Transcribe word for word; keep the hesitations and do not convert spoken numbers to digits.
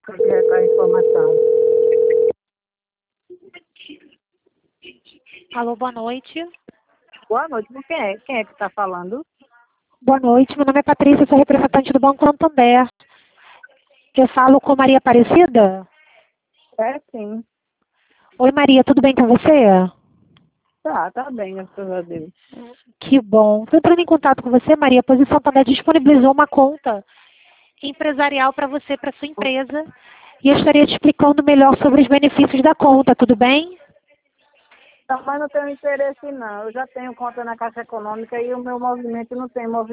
Com a informação. Alô, boa noite. Boa noite. Quem é, quem é que está falando? Boa noite, meu nome é Patrícia, sou representante do Banco Santander. Eu falo com Maria Aparecida? É, sim. Oi, Maria, tudo bem com você? Tá, tá bem, graças a Deus. Que bom. Estou entrando em contato com você, Maria, pois o Santander disponibilizou uma conta empresarial para você, para sua empresa. E eu estaria te explicando melhor sobre os benefícios da conta, tudo bem? Não, mas não tenho interesse não. Eu já tenho conta na Caixa Econômica e o meu movimento não tem movimento.